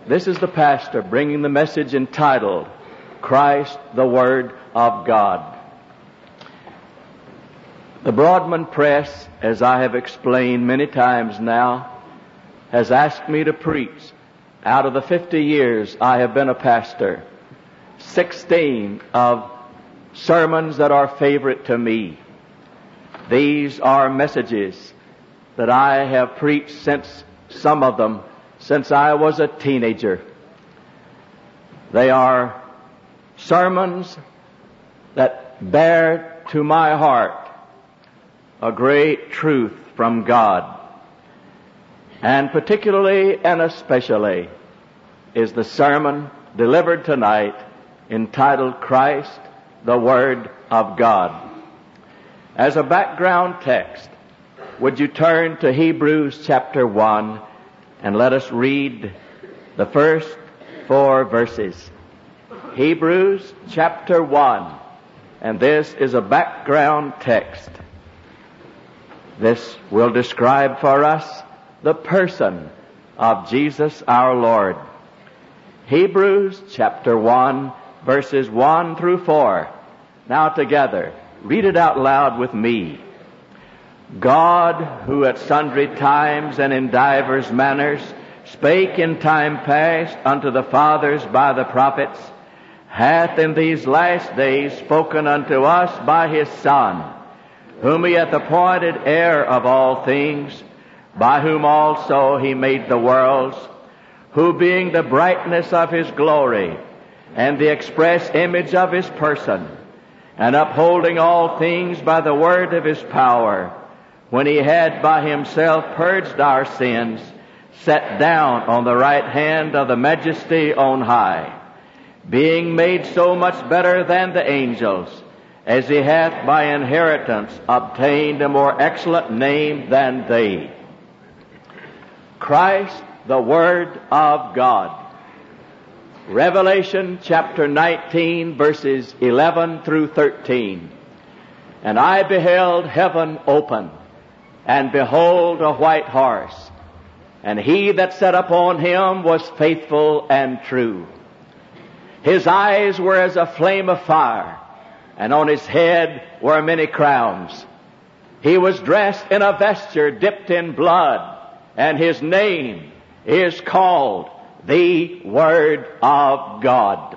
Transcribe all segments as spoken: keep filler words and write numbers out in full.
This is the pastor bringing the message entitled, Christ, the Word of God. The Broadman Press, as I have explained many times now, has asked me to preach. Out of the fifty years I have been a pastor, sixteen of sermons that are favorite to me. These are messages that I have preached since, some of them, since I was a teenager. They are sermons that bear to my heart a great truth from God. And particularly and especially is the sermon delivered tonight entitled Christ, the Word of God. As a background text, would you turn to Hebrews chapter one and let us read the first four verses. Hebrews chapter one, and this is a background text. This will describe for us the person of Jesus our Lord. Hebrews chapter one, verses one through four. Now together, read it out loud with me. God, who at sundry times and in divers manners spake in time past unto the fathers by the prophets, hath in these last days spoken unto us by his Son, whom he hath appointed heir of all things, by whom also he made the worlds, who being the brightness of his glory, and the express image of his person, and upholding all things by the word of his power, when he had by himself purged our sins, sat down on the right hand of the majesty on high, being made so much better than the angels, as he hath by inheritance obtained a more excellent name than they. Christ, the Word of God. Revelation chapter nineteen, verses eleven through thirteen. And I beheld heaven open, and behold a white horse, and he that sat upon him was faithful and true. His eyes were as a flame of fire, and on his head were many crowns. He was dressed in a vesture dipped in blood, and his name is called the Word of God.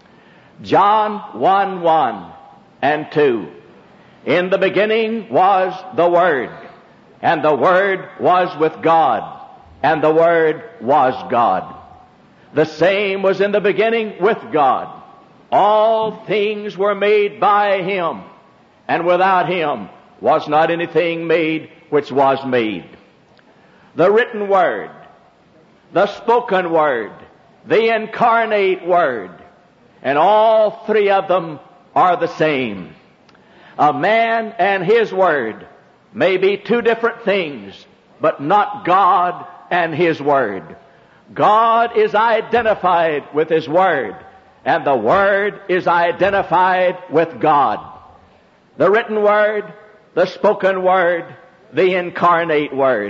John one, one and two. In the beginning was the Word, and the Word was with God, and the Word was God. The same was in the beginning with God. All things were made by him, and without him was not anything made which was made. The written Word, the spoken Word, the incarnate Word, and all three of them are the same. A man and his Word may be two different things, but not God and his Word. God is identified with his Word, and the Word is identified with God. The written Word, the spoken Word, the incarnate Word.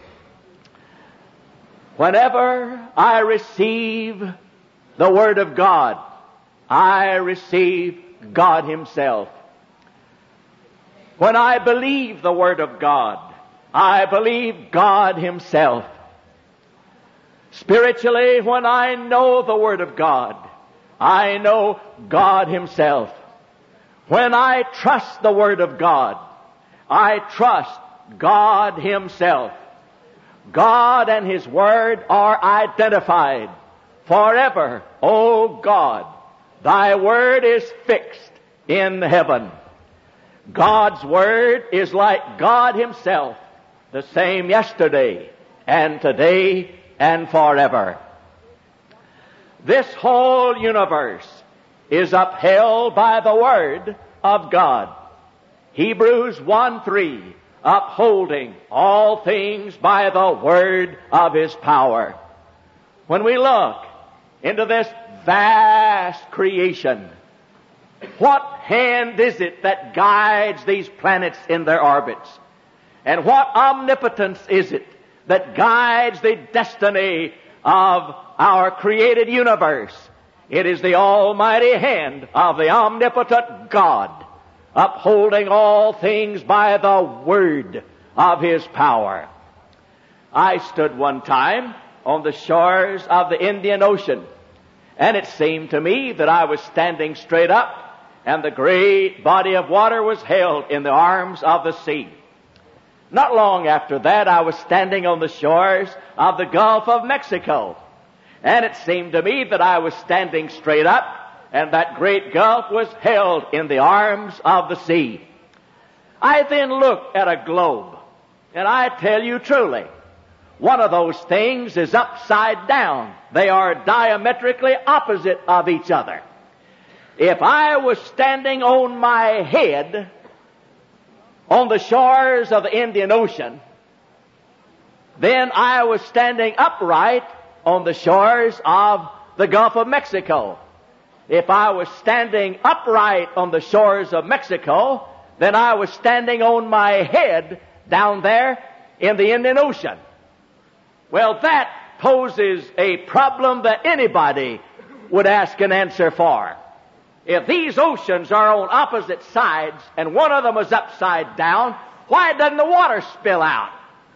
Whenever I receive the Word of God, I receive God himself. When I believe the Word of God, I believe God himself. Spiritually, when I know the Word of God, I know God himself. When I trust the Word of God, I trust God himself. God and his Word are identified forever. O God, thy Word is fixed in heaven. God's Word is like God himself, the same yesterday and today and forever. This whole universe is upheld by the Word of God. Hebrews one three, upholding all things by the word of his power. When we look into this vast creation, what hand is it that guides these planets in their orbits? And what omnipotence is it that guides the destiny of our created universe. It is the almighty hand of the omnipotent God, upholding all things by the word of His power. I stood one time on the shores of the Indian Ocean, and it seemed to me that I was standing straight up, and the great body of water was held in the arms of the sea. Not long after that, I was standing on the shores of the Gulf of Mexico, and it seemed to me that I was standing straight up, and that great gulf was held in the arms of the sea. I then looked at a globe, and I tell you truly, one of those things is upside down. They are diametrically opposite of each other. If I was standing on my head on the shores of the Indian Ocean, then I was standing upright on the shores of the Gulf of Mexico. If I was standing upright on the shores of Mexico, then I was standing on my head down there in the Indian Ocean. Well, that poses a problem that anybody would ask an answer for. If these oceans are on opposite sides and one of them is upside down, why doesn't the water spill out?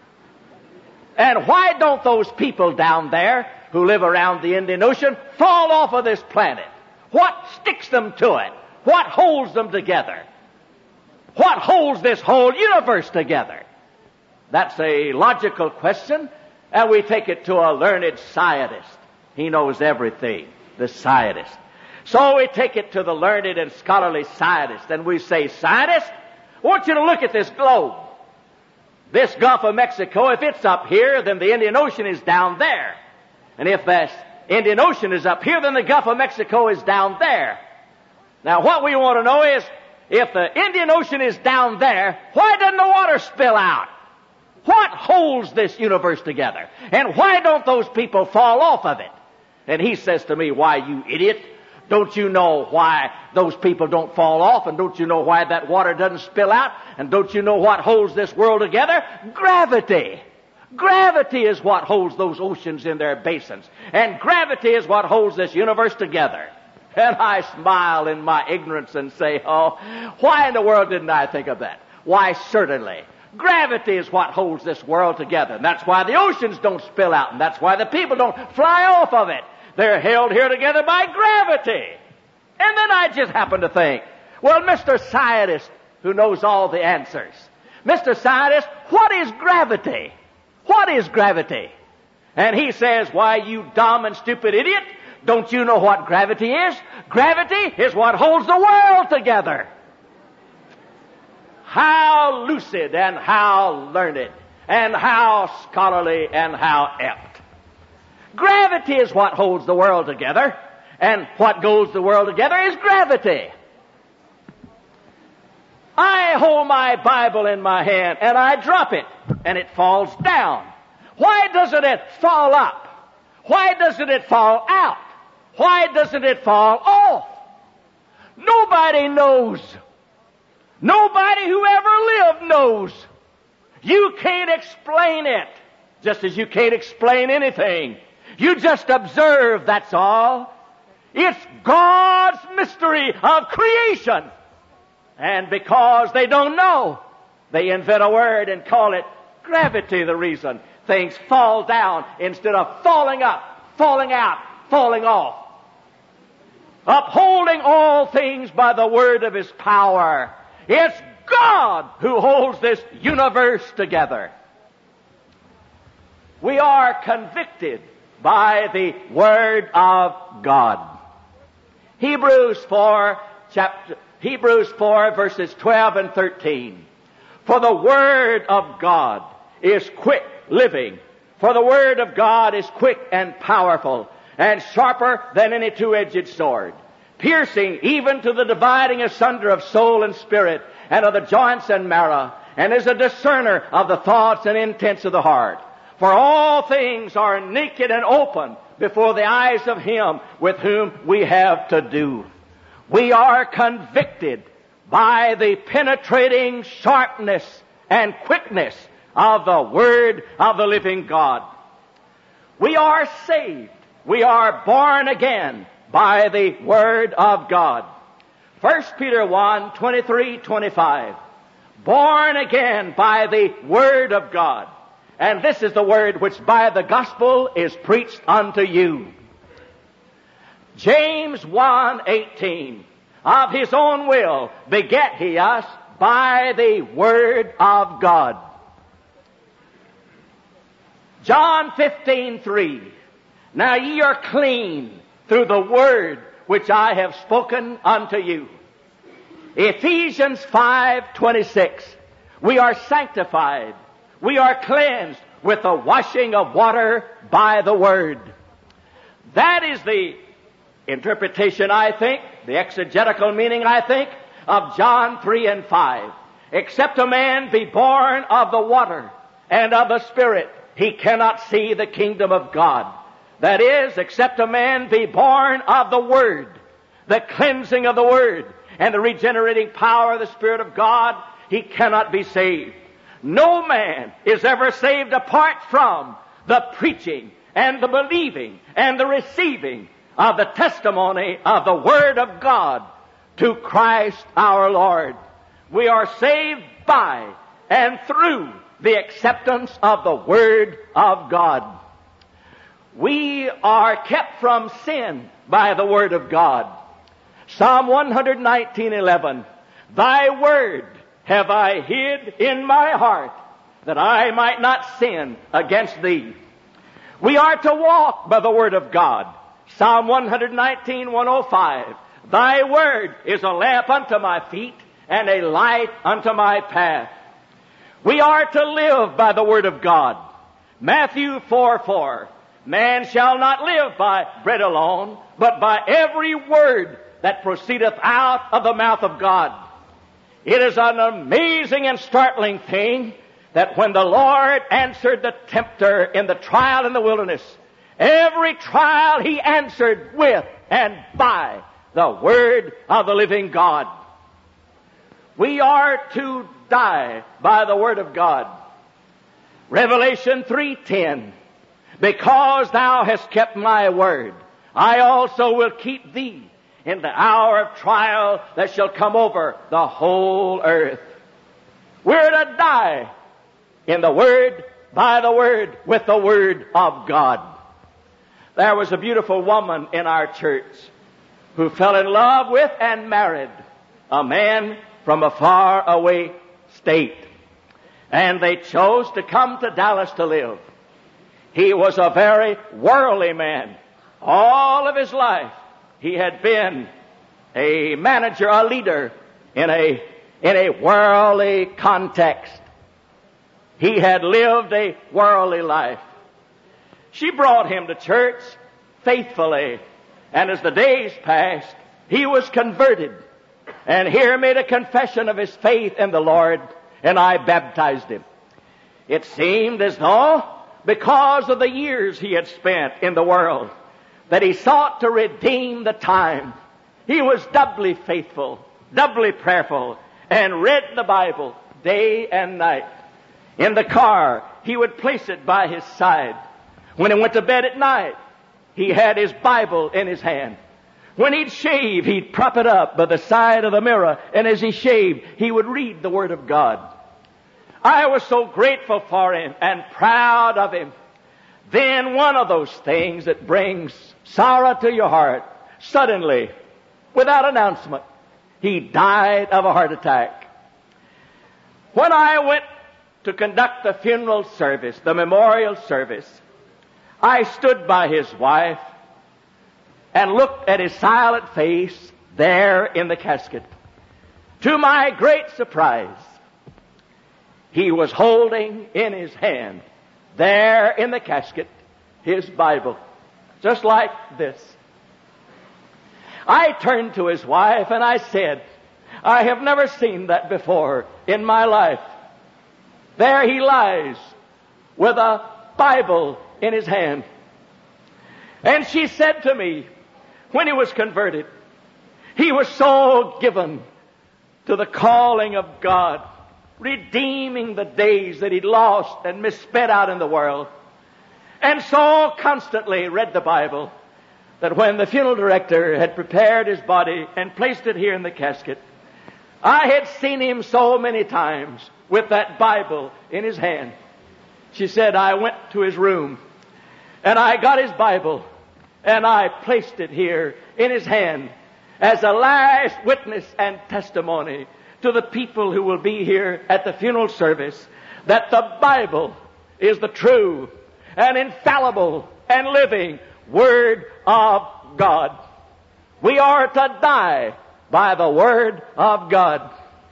And why don't those people down there who live around the Indian Ocean fall off of this planet? What sticks them to it? What holds them together? What holds this whole universe together? That's a logical question, and we take it to a learned scientist. He knows everything, the scientist. So we take it to the learned and scholarly scientist, and we say, "Scientist, I want you to look at this globe. This Gulf of Mexico, if it's up here, then the Indian Ocean is down there. And if the Indian Ocean is up here, then the Gulf of Mexico is down there. Now, what we want to know is, if the Indian Ocean is down there, why doesn't the water spill out? What holds this universe together? And why don't those people fall off of it?" And he says to me, "Why, you idiot, don't you know why those people don't fall off? And don't you know why that water doesn't spill out? And don't you know what holds this world together? Gravity. Gravity is what holds those oceans in their basins. And gravity is what holds this universe together." And I smile in my ignorance and say, "Oh, why in the world didn't I think of that?" Why, certainly. Gravity is what holds this world together. And that's why the oceans don't spill out. And that's why the people don't fly off of it. They're held here together by gravity. And then I just happen to think, well, Mister Scientist, who knows all the answers, Mister Scientist, what is gravity? What is gravity? And he says, "Why, you dumb and stupid idiot, don't you know what gravity is? Gravity is what holds the world together." How lucid and how learned and how scholarly and how apt. Gravity is what holds the world together, and what holds the world together is gravity. I hold my Bible in my hand and I drop it and it falls down. Why doesn't it fall up? Why doesn't it fall out? Why doesn't it fall off? Nobody knows. Nobody who ever lived knows. You can't explain it, just as you can't explain anything. You just observe, that's all. It's God's mystery of creation. And because they don't know, they invent a word and call it gravity, the reason things fall down instead of falling up, falling out, falling off. Upholding all things by the word of His power. It's God who holds this universe together. We are convicted by the Word of God. Hebrews four, chapter, Hebrews four, verses twelve and thirteen. "For the Word of God is quick living. For the Word of God is quick and powerful, and sharper than any two-edged sword, piercing even to the dividing asunder of soul and spirit, and of the joints and marrow, and is a discerner of the thoughts and intents of the heart. For all things are naked and open before the eyes of Him with whom we have to do." We are convicted by the penetrating sharpness and quickness of the Word of the living God. We are saved. We are born again by the Word of God. First Peter one, twenty-three, twenty-five. Born again by the Word of God. And this is the Word which by the gospel is preached unto you. James one, eighteen. Of his own will beget he us by the Word of God. John fifteen, three. Now ye are clean through the word which I have spoken unto you. Ephesians five, twenty-six. We are sanctified. We are cleansed with the washing of water by the word. That is the interpretation, I think, the exegetical meaning, I think, of John three and five. Except a man be born of the water and of the Spirit, he cannot see the kingdom of God. That is, except a man be born of the Word, the cleansing of the Word, and the regenerating power of the Spirit of God, he cannot be saved. No man is ever saved apart from the preaching and the believing and the receiving of the testimony of the Word of God to Christ our Lord. We are saved by and through the acceptance of the Word of God. We are kept from sin by the Word of God. Psalm one nineteen, eleven. Thy Word have I hid in my heart, that I might not sin against Thee. We are to walk by the Word of God. Psalm one nineteen, one oh five. Thy Word is a lamp unto my feet and a light unto my path. We are to live by the Word of God. Matthew four, four. Man shall not live by bread alone, but by every word that proceedeth out of the mouth of God. It is an amazing and startling thing that when the Lord answered the tempter in the trial in the wilderness, every trial he answered with and by the Word of the living God. We are to die by the Word of God. Revelation three ten. Because thou hast kept my word, I also will keep thee in the hour of trial that shall come over the whole earth. We're to die in the Word, by the Word, with the Word of God. There was a beautiful woman in our church who fell in love with and married a man from a far away state. And they chose to come to Dallas to live. He was a very worldly man. All of his life, he had been a manager, a leader in a, in a worldly context. He had lived a worldly life. She brought him to church faithfully, and as the days passed, he was converted, and here made a confession of his faith in the Lord, and I baptized him. It seemed as though, because of the years he had spent in the world, that he sought to redeem the time. He was doubly faithful, doubly prayerful, and read the Bible day and night. In the car, he would place it by his side. When he went to bed at night, he had his Bible in his hand. When he'd shave, he'd prop it up by the side of the mirror, and as he shaved, he would read the Word of God. I was so grateful for him and proud of him. Then one of those things that brings sorrow to your heart, suddenly, without announcement, he died of a heart attack. When I went to conduct the funeral service, the memorial service, I stood by his wife and looked at his silent face there in the casket. To my great surprise, he was holding in his hand, there in the casket, his Bible, just like this. I turned to his wife and I said, I have never seen that before in my life. There he lies with a Bible in his hand. And she said to me, when he was converted, he was so given to the calling of God, redeeming the days that he'd lost and misspent out in the world. and so constantly read the Bible that when the funeral director had prepared his body and placed it here in the casket, I had seen him so many times with that Bible in his hand. She said, I went to his room and I got his Bible and I placed it here in his hand as a last witness and testimony to the people who will be here at the funeral service that the Bible is the true and infallible and living Word of God. We are to die by the Word of God.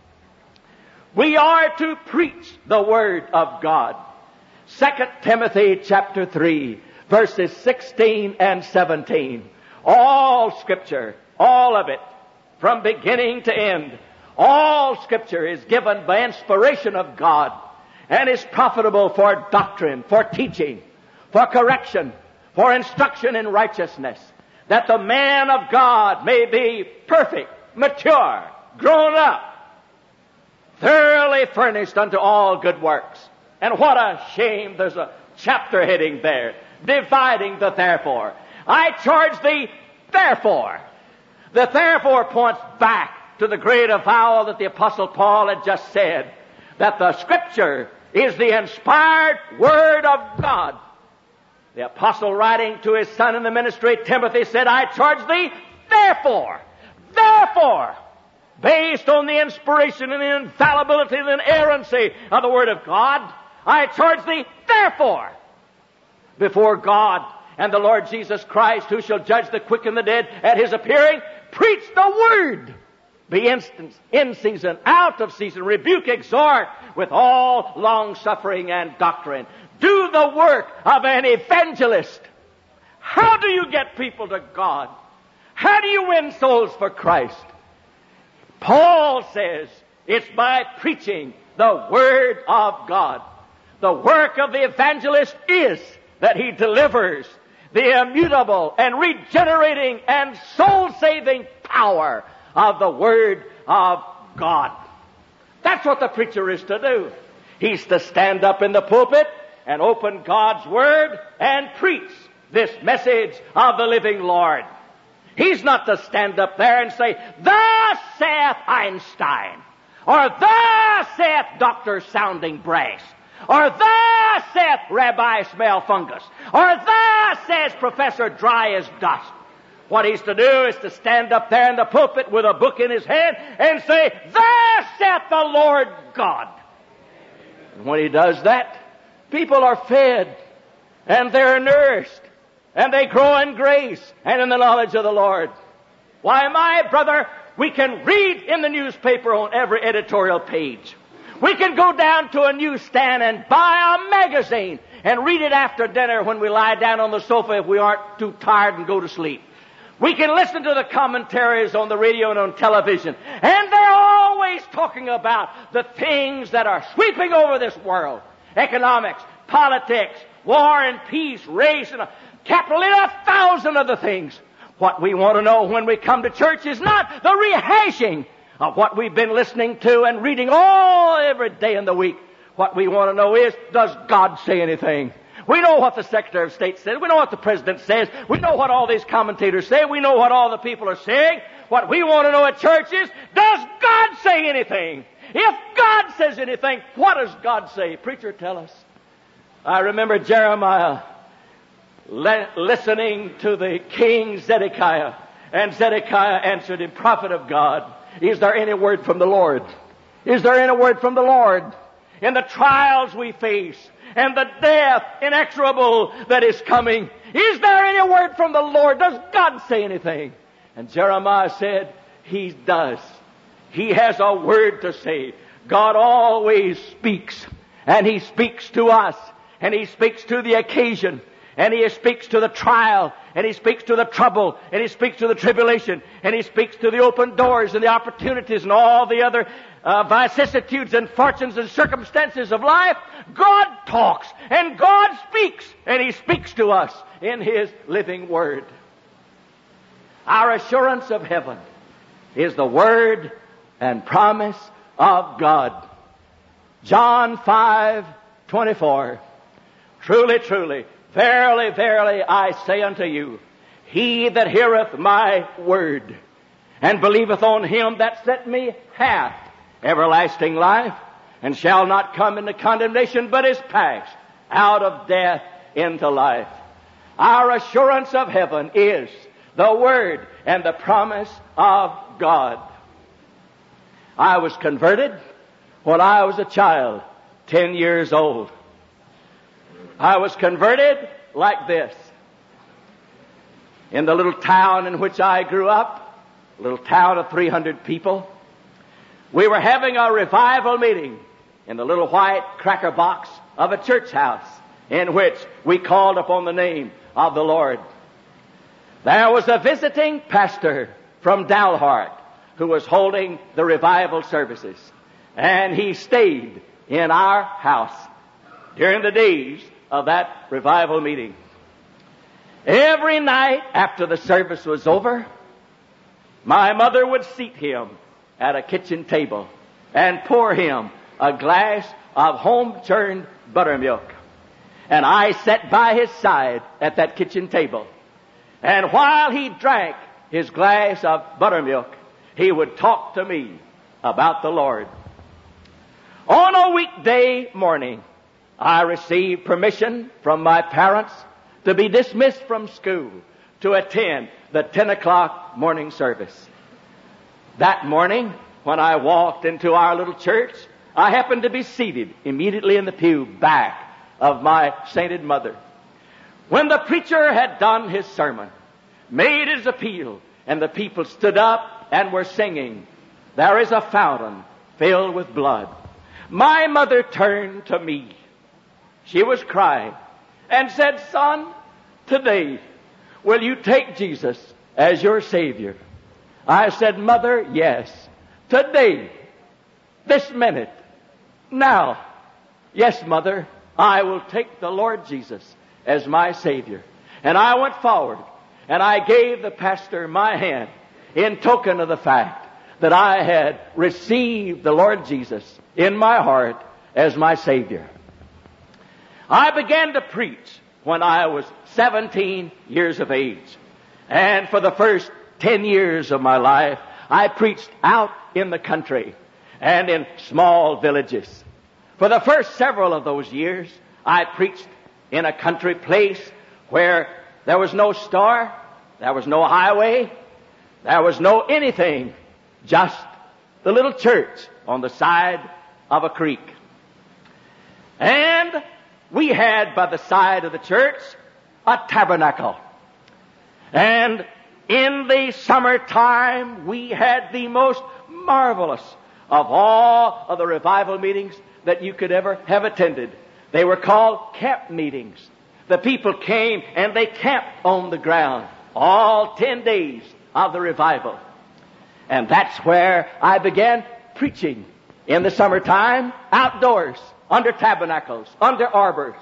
We are to preach the Word of God. Second Timothy chapter three, verses sixteen and seventeen. All Scripture, all of it, from beginning to end, all Scripture is given by inspiration of God and is profitable for doctrine, for teaching, for correction, for instruction in righteousness, that the man of God may be perfect, mature, grown up, thoroughly furnished unto all good works. And what a shame there's a chapter heading there, dividing the therefore. I charge thee, therefore. The therefore points back to the great avowal that the Apostle Paul had just said, that the Scripture is the inspired Word of God. The Apostle, writing to his son in the ministry, Timothy, said, I charge thee, therefore, therefore, based on the inspiration and the infallibility and inerrancy of the Word of God, I charge thee, therefore, before God and the Lord Jesus Christ, who shall judge the quick and the dead at His appearing, preach the Word. Be instant, in season, out of season, rebuke, exhort with all long-suffering and doctrine. Do the work of an evangelist. How do you get people to God? How do you win souls for Christ? Paul says it's by preaching the Word of God. The work of the evangelist is that he delivers the immutable and regenerating and soul-saving power of the Word of God. That's what the preacher is to do. He's to stand up in the pulpit and open God's Word and preach this message of the living Lord. He's not to stand up there and say, thus saith Einstein, or thus saith Doctor Sounding Brass, or thus saith Rabbi Smell Fungus, or thus says Professor Dry as Dust. What he's to do is to stand up there in the pulpit with a book in his hand and say, thus saith the Lord God. And when he does that, people are fed, and they're nourished, and they grow in grace and in the knowledge of the Lord. Why, my brother, we can read in the newspaper on every editorial page. We can go down to a newsstand and buy a magazine and read it after dinner when we lie down on the sofa if we aren't too tired and go to sleep. We can listen to the commentaries on the radio and on television, and they're always talking about the things that are sweeping over this world. Economics, politics, war and peace, race and capital, and a thousand other things. What we want to know when we come to church is not the rehashing of what we've been listening to and reading all every day in the week. What we want to know is, does God say anything? We know what the Secretary of State says. We know what the President says. We know what all these commentators say. We know what all the people are saying. What we want to know at church is, does God say anything? If God says anything, what does God say? Preacher, tell us. I remember Jeremiah le- listening to the king Zedekiah. And Zedekiah answered him, prophet of God, is there any word from the Lord? Is there any word from the Lord? In the trials we face, and the death inexorable that is coming, is there any word from the Lord? Does God say anything? And Jeremiah said, He does. He has a word to say. God always speaks, and He speaks to us, and He speaks to the occasion, and He speaks to the trial, and He speaks to the trouble, and He speaks to the tribulation, and He speaks to the open doors and the opportunities and all the other uh, vicissitudes and fortunes and circumstances of life. God talks, and God speaks, and He speaks to us in His living Word. Our assurance of heaven is the Word and promise of God. John five twenty-four. Truly, truly, Verily, verily, I say unto you, he that heareth my word, and believeth on him that sent me, hath everlasting life, and shall not come into condemnation, but is passed out of death into life. Our assurance of heaven is the word and the promise of God. I was converted when I was a child, ten years old. I was converted like this. In the little town in which I grew up, a little town of three hundred people, we were having a revival meeting in the little white cracker box of a church house in which we called upon the name of the Lord. There was a visiting pastor from Dalhart who was holding the revival services, and he stayed in our house during the days of that revival meeting. Every night after the service was over, my mother would seat him at a kitchen table and pour him a glass of home-churned buttermilk. And I sat by his side at that kitchen table. And while he drank his glass of buttermilk, he would talk to me about the Lord. On a weekday morning, I received permission from my parents to be dismissed from school to attend the ten o'clock morning service. That morning, when I walked into our little church, I happened to be seated immediately in the pew back of my sainted mother. When the preacher had done his sermon, made his appeal, and the people stood up and were singing, "There is a fountain filled with blood," my mother turned to me. She was crying and said, "Son, today, will you take Jesus as your Savior?" I said, "Mother, yes. Today, this minute, now, yes, Mother, I will take the Lord Jesus as my Savior." And I went forward and I gave the pastor my hand in token of the fact that I had received the Lord Jesus in my heart as my Savior. I began to preach when I was seventeen years of age. And for the first ten years of my life, I preached out in the country and in small villages. For the first several of those years, I preached in a country place where there was no store, there was no highway, there was no anything, just the little church on the side of a creek. And we had by the side of the church a tabernacle. And in the summertime, we had the most marvelous of all of the revival meetings that you could ever have attended. They were called camp meetings. The people came and they camped on the ground all ten days of the revival. And that's where I began preaching in the summertime, outdoors, under tabernacles, under arbors.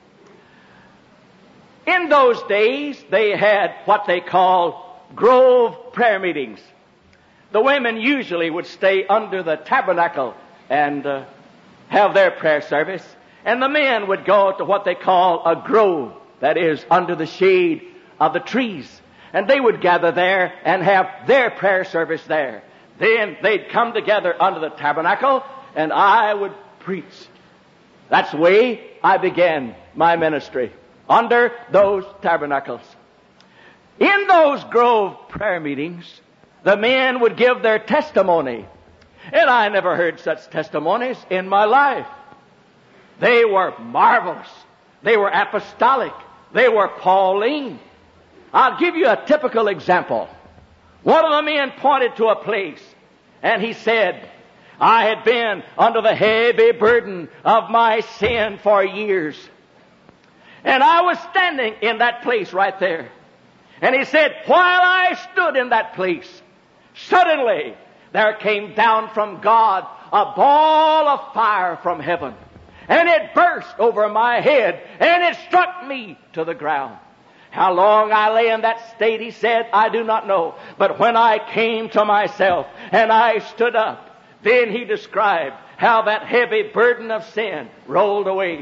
In those days, they had what they call grove prayer meetings. The women usually would stay under the tabernacle and uh, have their prayer service. And the men would go to what they call a grove, that is, under the shade of the trees. And they would gather there and have their prayer service there. Then they'd come together under the tabernacle, and I would preach. That's the way I began my ministry, under those tabernacles. In those grove prayer meetings, the men would give their testimony. And I never heard such testimonies in my life. They were marvelous. They were apostolic. They were Pauline. I'll give you a typical example. One of the men pointed to a place, and he said, "I had been under the heavy burden of my sin for years. And I was standing in that place right there." And he said, "While I stood in that place, suddenly there came down from God a ball of fire from heaven. And it burst over my head, and it struck me to the ground. How long I lay in that state," he said, "I do not know. But when I came to myself and I stood up," then he described how that heavy burden of sin rolled away.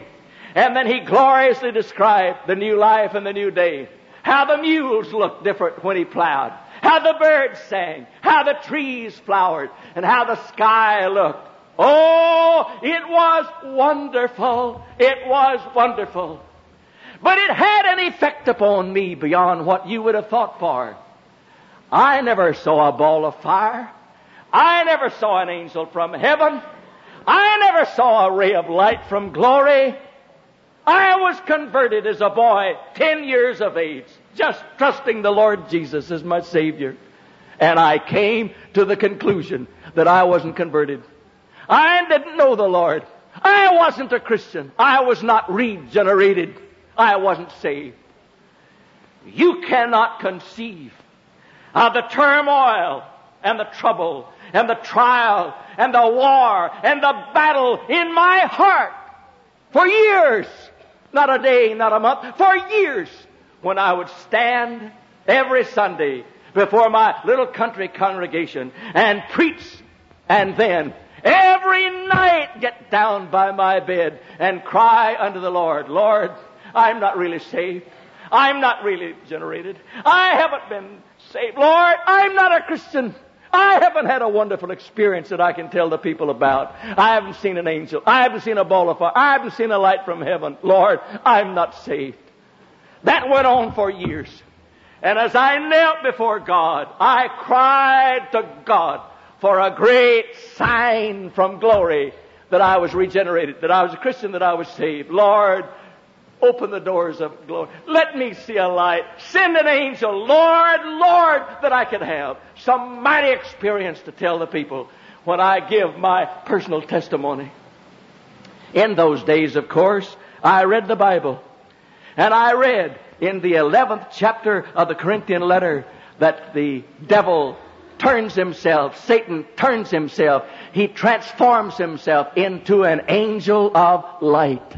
And then he gloriously described the new life and the new day. How the mules looked different when he plowed. How the birds sang. How the trees flowered. And how the sky looked. Oh, it was wonderful. It was wonderful. But it had an effect upon me beyond what you would have thought for. I never saw a ball of fire. I never saw an angel from heaven. I never saw a ray of light from glory. I was converted as a boy, ten years of age, just trusting the Lord Jesus as my Savior. And I came to the conclusion that I wasn't converted. I didn't know the Lord. I wasn't a Christian. I was not regenerated. I wasn't saved. You cannot conceive of the turmoil and the trouble and the trial and the war and the battle in my heart for years. Not a day, not a month, for years, when I would stand every Sunday before my little country congregation and preach, and then every night get down by my bed and cry unto the Lord, Lord, I'm not really saved. I'm not really generated. I haven't been saved. Lord, I'm not a Christian. I haven't had a wonderful experience that I can tell the people about. I haven't seen an angel. I haven't seen a ball of fire. I haven't seen a light from heaven. Lord, I'm not saved. That went on for years. And as I knelt before God, I cried to God for a great sign from glory that I was regenerated, that I was a Christian, that I was saved. Lord, open the doors of glory. Let me see a light. Send an angel, Lord, Lord, that I could have some mighty experience to tell the people when I give my personal testimony. In those days, of course, I read the Bible. And I read in the eleventh chapter of the Corinthian letter that the devil turns himself, Satan turns himself, he transforms himself into an angel of light.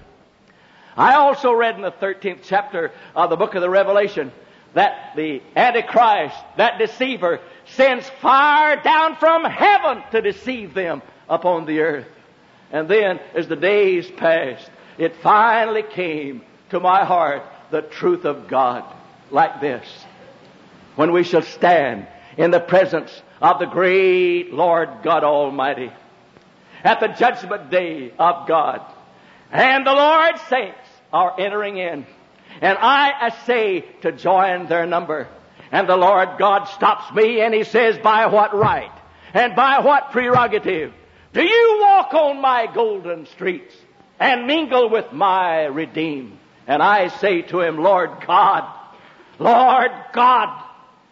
I also read in the thirteenth chapter of the book of the Revelation that the Antichrist, that deceiver, sends fire down from heaven to deceive them upon the earth. And then, as the days passed, it finally came to my heart the truth of God like this. When we shall stand in the presence of the great Lord God Almighty at the judgment day of God, and the Lord's saints are entering in, and I essay to join their number, and the Lord God stops me and He says, by what right and by what prerogative do you walk on my golden streets and mingle with my redeemed? And I say to Him, Lord God, Lord God,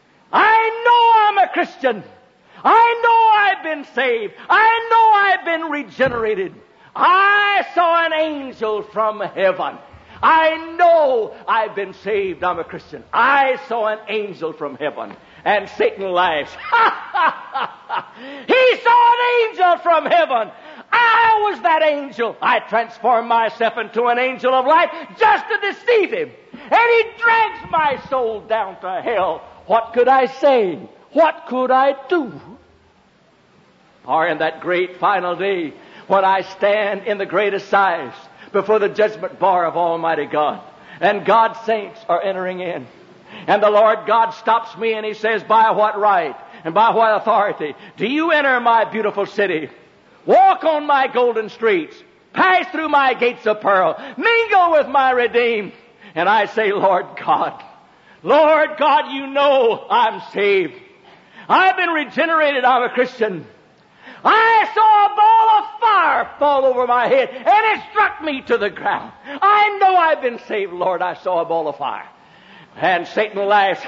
I know I'm a Christian. I know I've been saved. I know I've been regenerated. I saw an angel from heaven. I know I've been saved. I'm a Christian. I saw an angel from heaven. And Satan laughs. He saw an angel from heaven. I was that angel. I transformed myself into an angel of light just to deceive him. And he drags my soul down to hell. What could I say? What could I do? Or in that great final day, when I stand in the great assize before the judgment bar of Almighty God, and God's saints are entering in, and the Lord God stops me and He says, by what right and by what authority do you enter my beautiful city, walk on my golden streets, pass through my gates of pearl, mingle with my redeemed? And I say, Lord God, Lord God, you know I'm saved. I've been regenerated. I'm a Christian. I saw a ball of fire fall over my head, and it struck me to the ground. I know I've been saved, Lord. I saw a ball of fire. And Satan laughs.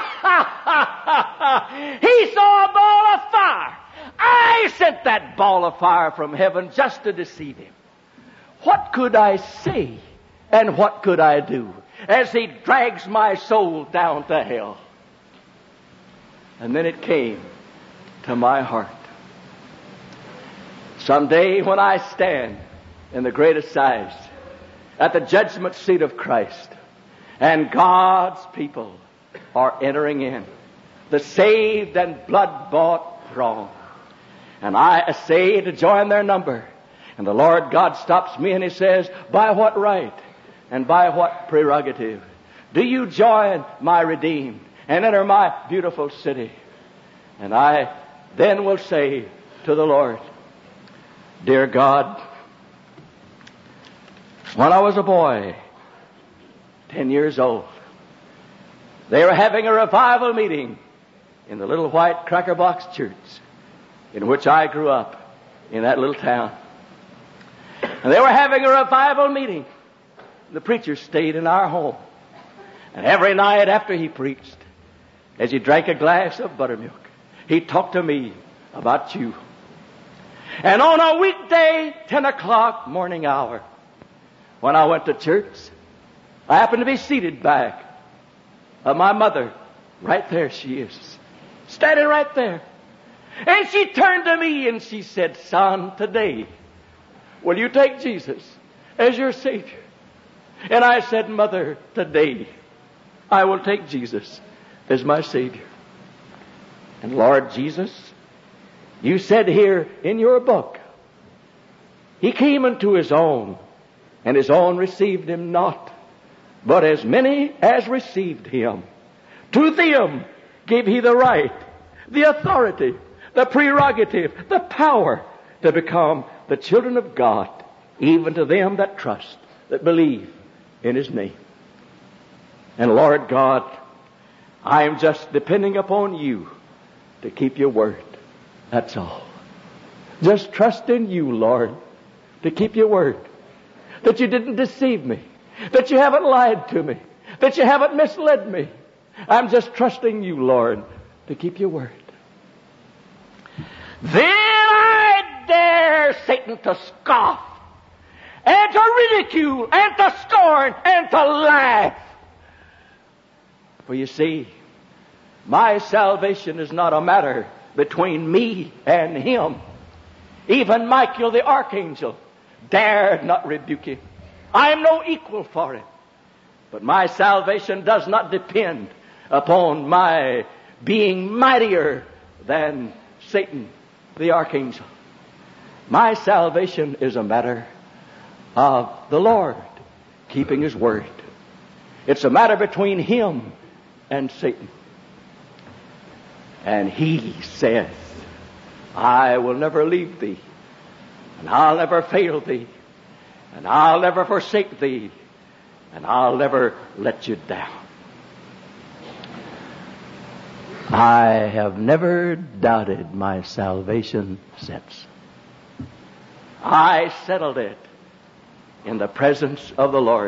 He saw a ball of fire. I sent that ball of fire from heaven just to deceive him. What could I say, and what could I do as he drags my soul down to hell? And then it came to my heart. Someday when I stand in the great assize at the judgment seat of Christ, and God's people are entering in, the saved and blood-bought throng, and I essay to join their number, And the Lord God stops me and He says, by what right and by what prerogative do you join my redeemed and enter my beautiful city? And I then will say to the Lord, dear God, when I was a boy, ten years old, they were having a revival meeting in the little white cracker box church in which I grew up in that little town. And they were having a revival meeting. The preacher stayed in our home. And every night after he preached, as he drank a glass of buttermilk, he talked to me about you. And on a weekday, ten o'clock morning hour, when I went to church, I happened to be seated back of my mother. Right there she is, standing right there. And she turned to me and she said, son, today, will you take Jesus as your Savior? And I said, Mother, today, I will take Jesus as my Savior. And Lord Jesus, you said here in your book, He came unto His own, and His own received Him not. But as many as received Him, to them gave He the right, the authority, the prerogative, the power to become the children of God, even to them that trust, that believe in His name. And Lord God, I am just depending upon You to keep Your word. That's all. Just trust in You, Lord, to keep Your word. That You didn't deceive me. That You haven't lied to me. That You haven't misled me. I'm just trusting You, Lord, to keep Your word. Then I dare Satan to scoff and to ridicule and to scorn and to laugh. For you see, my salvation is not a matter between me and him. Even Michael the archangel dared not rebuke him. I am no equal for him. But my salvation does not depend upon my being mightier than Satan the archangel. My salvation is a matter of the Lord keeping His word. It's a matter between Him and Satan. And He says, I will never leave thee, and I'll never fail thee, and I'll never forsake thee, and I'll never let you down. I have never doubted my salvation since. I settled it in the presence of the Lord.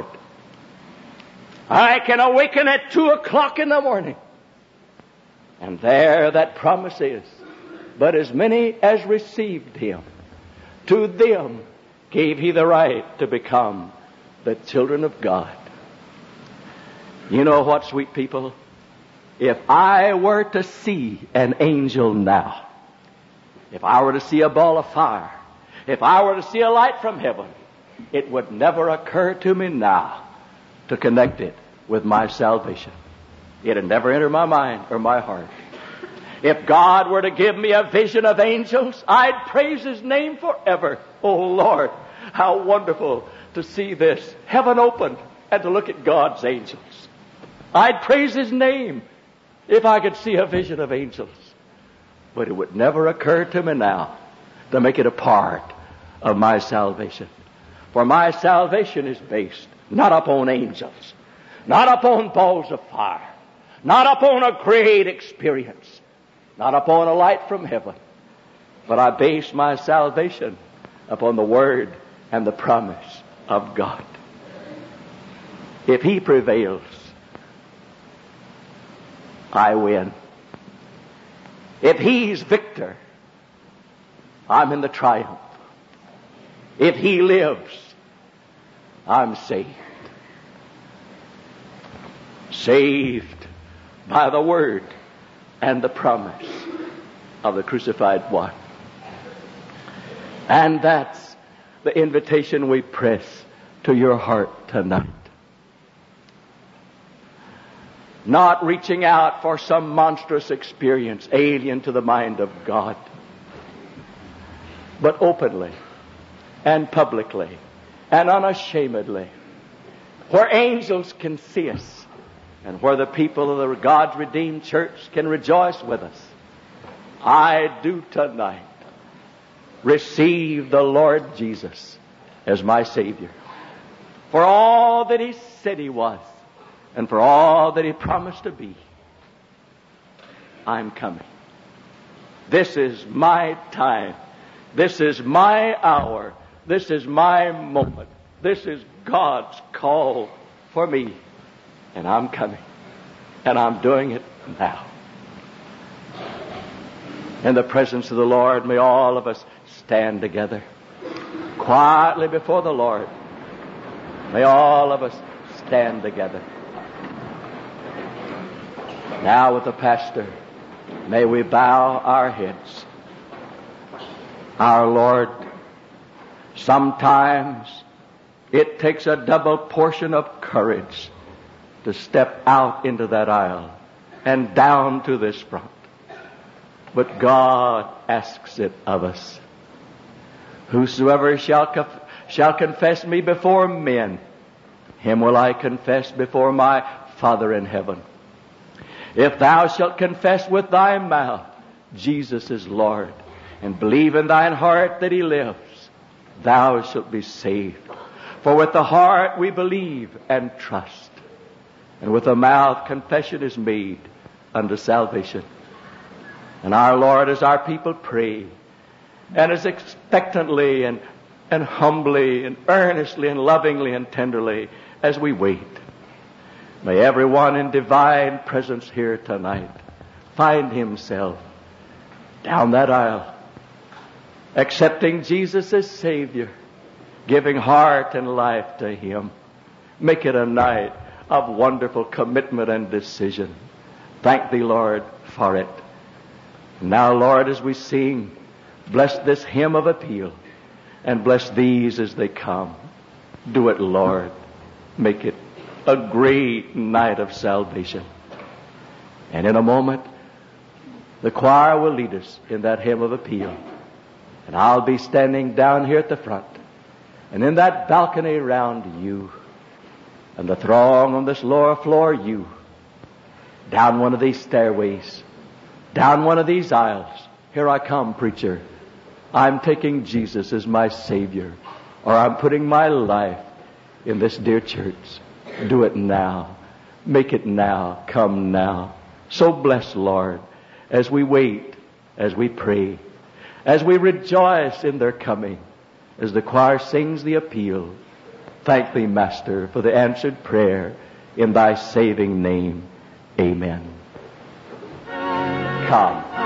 I can awaken at two o'clock in the morning, and there that promise is, but as many as received Him, to them gave He the right to become the children of God. You know what, sweet people? If I were to see an angel now, if I were to see a ball of fire, if I were to see a light from heaven, it would never occur to me now to connect it with my salvation. It would never enter my mind or my heart. If God were to give me a vision of angels, I'd praise His name forever. Oh Lord, how wonderful to see this heaven open and to look at God's angels. I'd praise His name if I could see a vision of angels. But it would never occur to me now to make it a part of my salvation. For my salvation is based not upon angels, not upon balls of fire, not upon a great experience, not upon a light from heaven, but I base my salvation upon the word and the promise of God. If He prevails, I win. If He's victor, I'm in the triumph. If He lives, I'm saved. Saved by the word and the promise of the crucified one. And that's the invitation we press to your heart tonight. Not reaching out for some monstrous experience alien to the mind of God, but openly and publicly and unashamedly, where angels can see us and where the people of the God's redeemed church can rejoice with us. I do tonight receive the Lord Jesus as my Savior for all that He said He was and for all that He promised to be. I'm coming. This is my time. This is my hour. This is my moment. This is God's call for me. And I'm coming. And I'm doing it now. In the presence of the Lord, may all of us stand together quietly before the Lord. May all of us stand together. Now with the pastor, may we bow our heads. Our Lord, sometimes it takes a double portion of courage to step out into that aisle and down to this front. But God asks it of us. Whosoever shall, conf- shall confess me before men, him will I confess before my Father in heaven. If thou shalt confess with thy mouth Jesus is Lord, and believe in thine heart that He lives, thou shalt be saved. For with the heart we believe and trust, and with the mouth confession is made unto salvation. And our Lord, as our people pray, and as expectantly and, and humbly and earnestly and lovingly and tenderly as we wait, may everyone in divine presence here tonight find himself down that aisle, accepting Jesus as Savior, giving heart and life to Him. Make it a night of wonderful commitment and decision. Thank Thee, Lord, for it. Now, Lord, as we sing, bless this hymn of appeal and bless these as they come. Do it, Lord. Make it a great night of salvation. And in a moment, the choir will lead us in that hymn of appeal. And I'll be standing down here at the front. And in that balcony round you, and the throng on this lower floor, you, down one of these stairways, down one of these aisles. Here I come, preacher. I'm taking Jesus as my Savior, or I'm putting my life in this dear church. Do it now. Make it now. Come now. So bless, Lord, as we wait, as we pray, as we rejoice in their coming, as the choir sings the appeal. Thank Thee, Master, for the answered prayer in Thy saving name. Amen. Come.